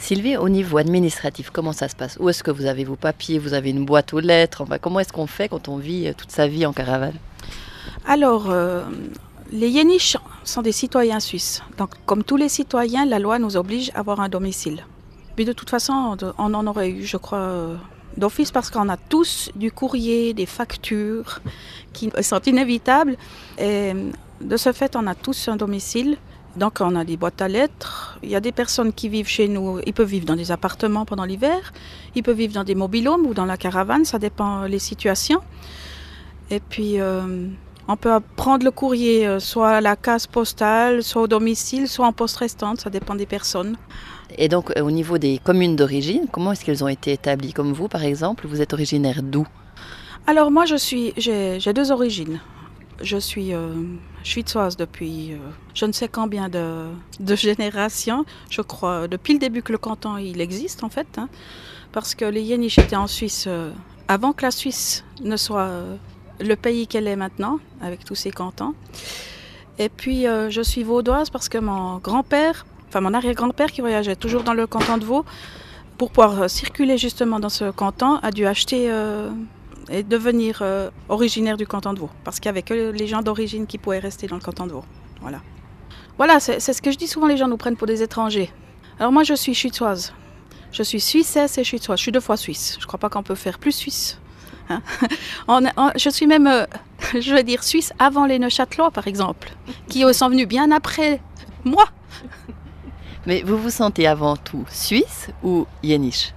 Sylvie, au niveau administratif, comment ça se passe? Où est-ce que vous avez vos papiers? Vous avez une boîte aux lettres? Enfin, comment est-ce qu'on fait quand on vit toute sa vie en caravane? Alors, les Yéniches sont des citoyens suisses. Donc, comme tous les citoyens, la loi nous oblige à avoir un domicile. Puis de toute façon, on en aurait eu, je crois, d'office parce qu'on a tous du courrier, des factures qui sont inévitables. Et de ce fait, on a tous un domicile. Donc, on a des boîtes à lettres. Il y a des personnes qui vivent chez nous. Ils peuvent vivre dans des appartements pendant l'hiver. Ils peuvent vivre dans des mobil-homes ou dans la caravane. Ça dépend des situations. Et puis, on peut prendre le courrier soit à la case postale, soit au domicile, soit en poste restante. Ça dépend des personnes. Et donc, au niveau des communes d'origine, comment est-ce qu'elles ont été établies? Comme vous, par exemple, vous êtes originaire d'où? Alors, moi, j'ai deux origines. Je suis schwitzoise depuis je ne sais combien de générations. Je crois depuis le début que le canton il existe en fait, hein, parce que les Yéniches étaient en Suisse avant que la Suisse ne soit le pays qu'elle est maintenant, avec tous ses cantons. Et puis je suis vaudoise parce que mon grand-père, enfin mon arrière-grand-père qui voyageait toujours dans le canton de Vaud, pour pouvoir circuler justement dans ce canton, a dû acheter et devenir originaire du canton de Vaud. Parce qu'il n'y avait que les gens d'origine qui pouvaient rester dans le canton de Vaud. Voilà, c'est ce que je dis souvent, les gens nous prennent pour des étrangers. Alors moi, je suis schwitzoise. Je suis suissesse et schwitzoise. Je suis 2 fois suisse. Je ne crois pas qu'on peut faire plus suisse. Hein. Je suis même, je veux dire, suisse avant les Neuchâtelois, par exemple, qui sont venus bien après moi. Mais vous vous sentez avant tout suisse ou yéniche?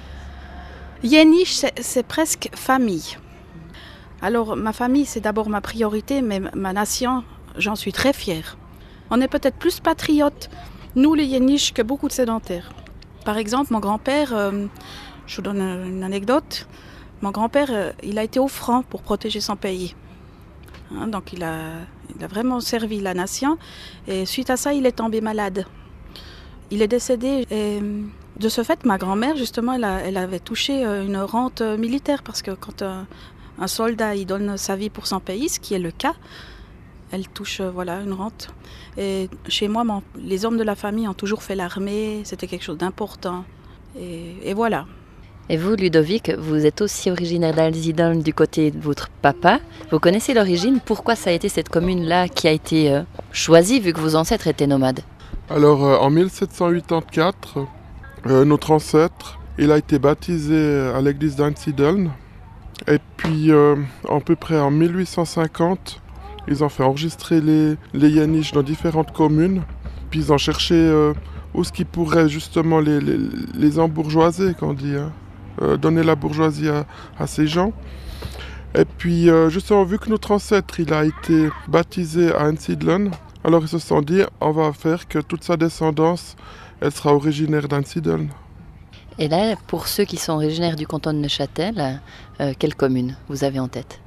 Yéniche, c'est presque famille. Alors, ma famille, c'est d'abord ma priorité, mais ma nation, j'en suis très fière. On est peut-être plus patriotes, nous les Yéniches, que beaucoup de sédentaires. Par exemple, mon grand-père, je vous donne une anecdote, mon grand-père, il a été au front pour protéger son pays. Hein, donc, il a vraiment servi la nation, et suite à ça, il est tombé malade. Il est décédé, et de ce fait, ma grand-mère, justement, elle avait touché une rente militaire, parce que quand un soldat il donne sa vie pour son pays, ce qui est le cas, elle touche une rente. Et chez moi, les hommes de la famille ont toujours fait l'armée, c'était quelque chose d'important. Et voilà. Et vous, Ludovic, vous êtes aussi originaire d'Alzidon du côté de votre papa. Vous connaissez l'origine? Pourquoi ça a été cette commune-là qui a été choisie, vu que vos ancêtres étaient nomades? Alors, en 1784, notre ancêtre, il a été baptisé à l'église d'Einsiedeln. Et puis, à peu près en 1850, ils ont fait enregistrer les Yéniches dans différentes communes. Puis ils ont cherché où ce qui pourrait justement les embourgeoiser, qu'on dit, hein, donner la bourgeoisie à ces gens. Et puis, justement, vu que notre ancêtre, il a été baptisé à Einsiedeln, alors ils se sont dit, on va faire que toute sa descendance, elle sera originaire d'Einsiedeln. Et là, pour ceux qui sont originaires du canton de Neuchâtel, quelle commune vous avez en tête?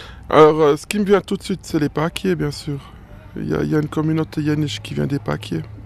Alors, ce qui me vient tout de suite, c'est les Paquiers, bien sûr. Il y a une communauté yéniche qui vient des Paquiers.